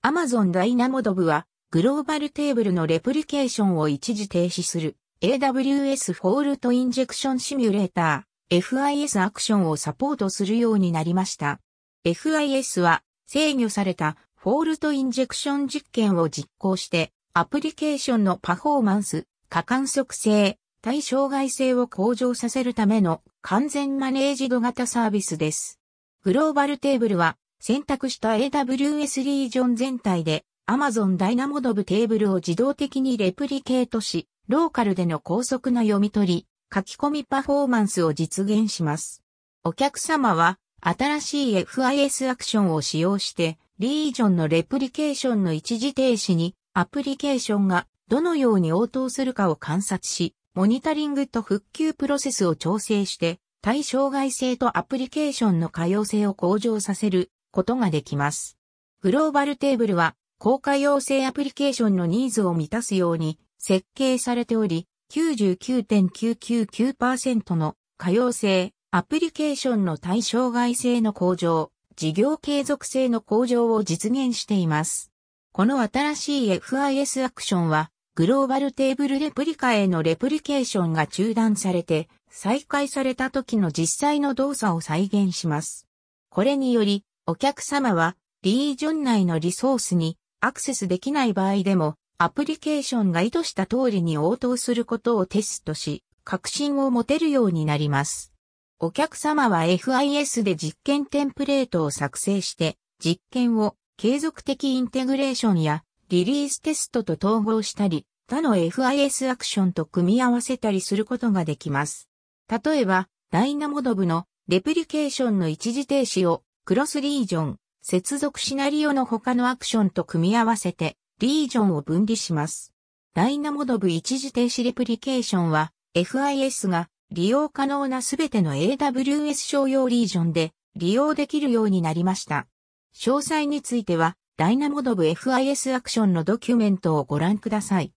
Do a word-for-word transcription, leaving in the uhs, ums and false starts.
Amazon DynamoDB は、グローバルテーブルのレプリケーションを一時停止する エーダブリューエス フォールトインジェクションシミュレーター エフアイエス アクションをサポートするようになりました。エフアイエス は制御されたフォールトインジェクション実験を実行してアプリケーションのパフォーマンス、可観測性、対障害性を向上させるための完全マネージド型サービスです。グローバルテーブルは選択した エーダブリューエス リージョン全体で Amazon DynamoDB テーブルを自動的にレプリケートし、ローカルでの高速な読み取り、書き込みパフォーマンスを実現します。お客様は新しい エフアイエス アクションを使用して、リージョンのレプリケーションの一時停止にアプリケーションがどのように応答するかを観察し、モニタリングと復旧プロセスを調整して、対障害性とアプリケーションの可用性を向上させることができます。グローバルテーブルは、高可用性アプリケーションのニーズを満たすように設計されており、きゅうじゅうきゅうてんきゅうきゅうきゅうパーセント の可用性、アプリケーションの対障害性の向上、事業継続性の向上を実現しています。この新しい エフアイエス アクションは、グローバルテーブルレプリカへのレプリケーションが中断されて、再開された時の実際の動作を再現します。これにより、お客様は、リージョン内のリソースにアクセスできない場合でも、アプリケーションが意図した通りに応答することをテストし、確信を持てるようになります。お客様は エフアイエス で実験テンプレートを作成して、実験を継続的インテグレーションやリリーステストと統合したり、他の エフアイエス アクションと組み合わせたりすることができます。例えば、DynamoDB のレプリケーションの一時停止をクロスリージョン、接続シナリオの他のアクションと組み合わせて、リージョンを分離します。DynamoDB 一時停止レプリケーションは エフアイエス が利用可能なすべての エーダブリューエス 商用リージョンで利用できるようになりました。詳細については DynamoDB エフアイエス アクションのドキュメントをご覧ください。